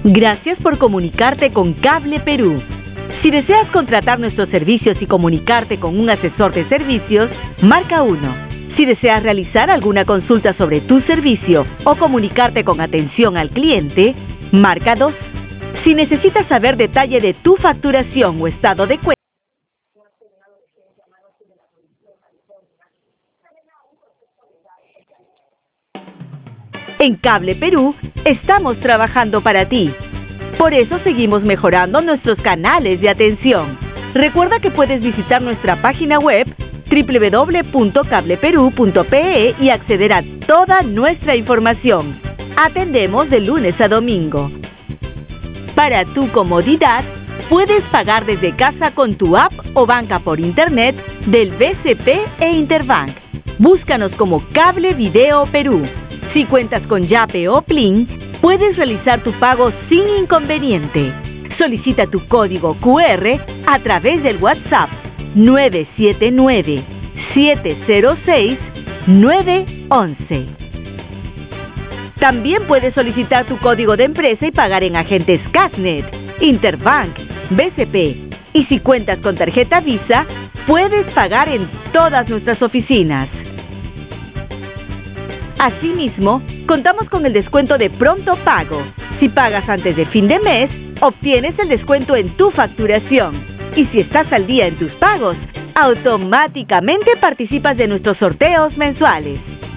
Gracias por comunicarte con Cable Perú. Si deseas contratar nuestros servicios y comunicarte con un asesor de servicios, marca 1. Si deseas realizar alguna consulta sobre tu servicio o comunicarte con atención al cliente, marca 2. Si necesitas saber detalle de tu facturación o estado de cuenta, en Cable Perú estamos trabajando para ti. Por eso seguimos mejorando nuestros canales de atención. Recuerda que puedes visitar nuestra página web www.cableperu.pe y acceder a toda nuestra información. Atendemos de lunes a domingo. Para tu comodidad, puedes pagar desde casa con tu app o banca por internet del BCP e Interbank. Búscanos como Cable Video Perú. Si cuentas con Yape o Plin, puedes realizar tu pago sin inconveniente. Solicita tu código QR a través del WhatsApp 979-706-911. También puedes solicitar tu código de empresa y pagar en agentes Casnet, Interbank, BCP. Y si cuentas con tarjeta Visa, puedes pagar en todas nuestras oficinas. Asimismo, contamos con el descuento de pronto pago. Si pagas antes de fin de mes, obtienes el descuento en tu facturación. Y si estás al día en tus pagos, automáticamente participas de nuestros sorteos mensuales.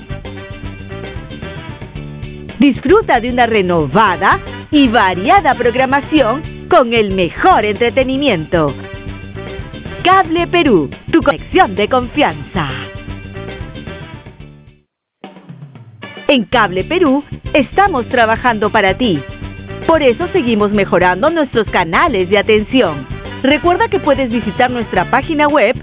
Disfruta de una renovada y variada programación con el mejor entretenimiento. Cable Perú, tu conexión de confianza. En Cable Perú estamos trabajando para ti. Por eso seguimos mejorando nuestros canales de atención. Recuerda que puedes visitar nuestra página web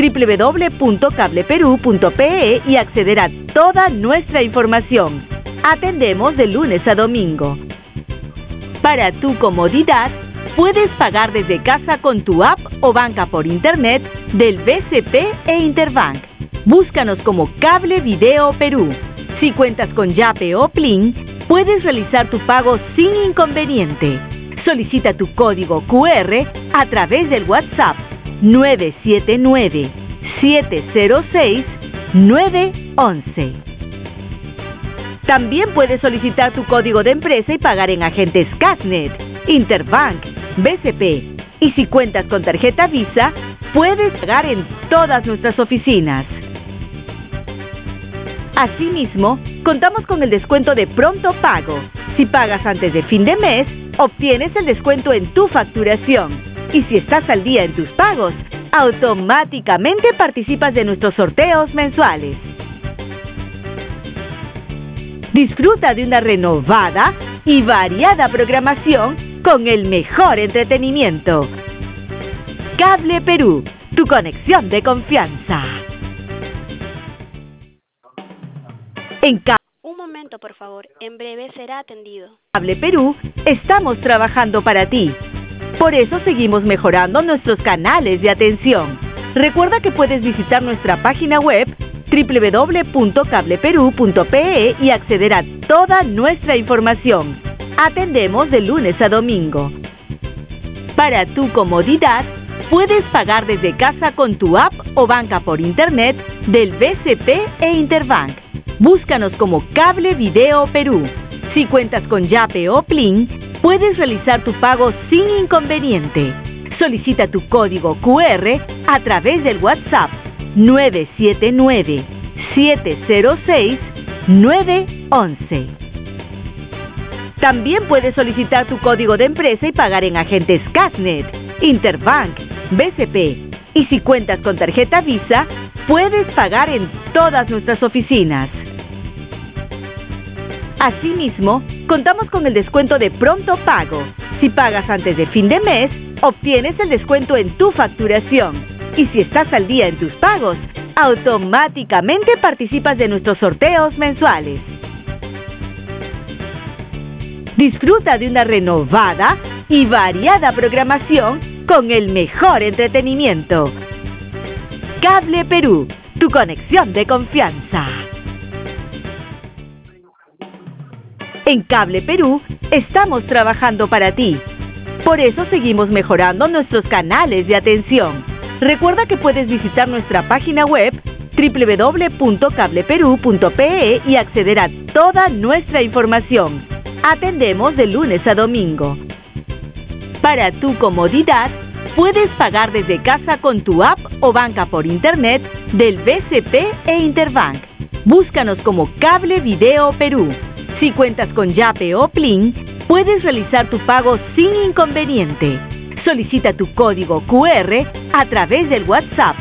www.cableperu.pe y acceder a toda nuestra información. Atendemos de lunes a domingo. Para tu comodidad, puedes pagar desde casa con tu app o banca por internet del BCP e Interbank. Búscanos como Cable Video Perú. Si cuentas con Yape o Plin, puedes realizar tu pago sin inconveniente. Solicita tu código QR a través del WhatsApp 979-706-911. También puedes solicitar tu código de empresa y pagar en agentes Casnet, Interbank, BCP. Y si cuentas con tarjeta Visa, puedes pagar en todas nuestras oficinas. Asimismo, contamos con el descuento de pronto pago. Si pagas antes de fin de mes, obtienes el descuento en tu facturación. Y si estás al día en tus pagos, automáticamente participas de nuestros sorteos mensuales. Disfruta de una renovada y variada programación con el mejor entretenimiento. Cable Perú, tu conexión de confianza. Un momento, por favor. En breve será atendido. Cable Perú estamos trabajando para ti. Por eso seguimos mejorando nuestros canales de atención. Recuerda que puedes visitar nuestra página web www.cableperu.pe y acceder a toda nuestra información. Atendemos de lunes a domingo. Para tu comodidad, puedes pagar desde casa con tu app o banca por internet del BCP e Interbank. Búscanos como Cable Video Perú. Si cuentas con Yape o Plin, puedes realizar tu pago sin inconveniente. Solicita tu código QR a través del WhatsApp 979-706-911. También puedes solicitar tu código de empresa y pagar en agentes Casnet, Interbank, BCP. Y si cuentas con tarjeta Visa, puedes pagar en todas nuestras oficinas. Asimismo, contamos con el descuento de pronto pago. Si pagas antes de fin de mes, obtienes el descuento en tu facturación. Y si estás al día en tus pagos, automáticamente participas de nuestros sorteos mensuales. Disfruta de una renovada y variada programación con el mejor entretenimiento. Cable Perú, tu conexión de confianza. En Cable Perú estamos trabajando para ti. Por eso seguimos mejorando nuestros canales de atención. Recuerda que puedes visitar nuestra página web www.cableperú.pe y acceder a toda nuestra información. Atendemos de lunes a domingo. Para tu comodidad, puedes pagar desde casa con tu app o banca por internet del BCP e Interbank. Búscanos como Cable Video Perú. Si cuentas con Yape o Plin, puedes realizar tu pago sin inconveniente. Solicita tu código QR a través del WhatsApp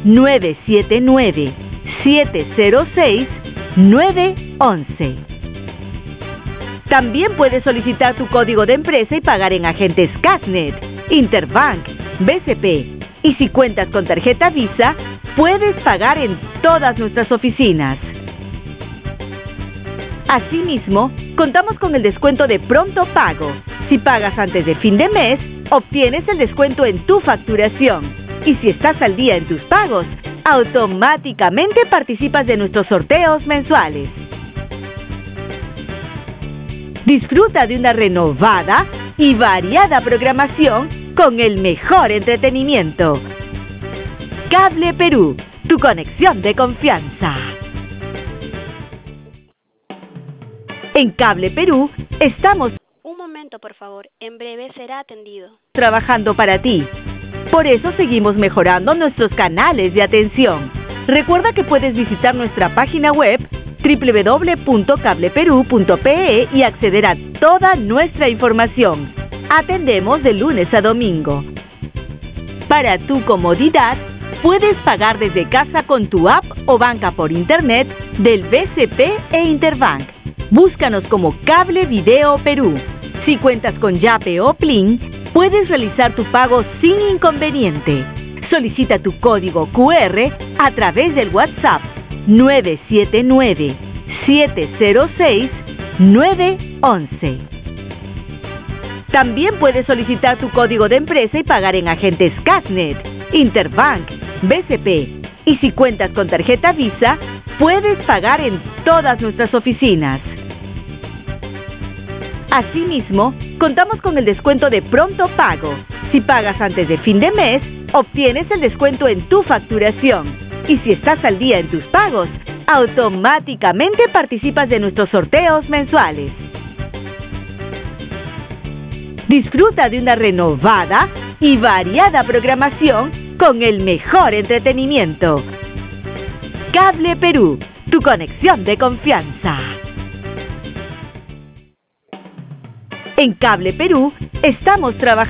979-706-911. También puedes solicitar tu código de empresa y pagar en agentes Casnet, Interbank, BCP. Y si cuentas con tarjeta Visa, puedes pagar en todas nuestras oficinas. Asimismo, contamos con el descuento de pronto pago. Si pagas antes de fin de mes, obtienes el descuento en tu facturación. Y si estás al día en tus pagos, automáticamente participas de nuestros sorteos mensuales. Disfruta de una renovada y variada programación con el mejor entretenimiento. Cable Perú, tu conexión de confianza. En Cable Perú estamos Un momento, por favor. En breve será atendido. trabajando para ti. Por eso seguimos mejorando nuestros canales de atención. Recuerda que puedes visitar nuestra página web www.cableperú.pe y acceder a toda nuestra información. Atendemos de lunes a domingo. Para tu comodidad, puedes pagar desde casa con tu app o banca por internet del BCP e Interbank. Búscanos como Cable Video Perú. Si cuentas con Yape o Plin, puedes realizar tu pago sin inconveniente. Solicita tu código QR a través del WhatsApp 979-706-911. También puedes solicitar tu código de empresa y pagar en agentes Casnet, Interbank, BCP. Y si cuentas con tarjeta Visa, puedes pagar en todas nuestras oficinas. Asimismo, contamos con el descuento de pronto pago. Si pagas antes de fin de mes, obtienes el descuento en tu facturación. Y si estás al día en tus pagos, automáticamente participas de nuestros sorteos mensuales. Disfruta de una renovada y variada programación con el mejor entretenimiento. Cable Perú, tu conexión de confianza. En Cable Perú estamos trabajando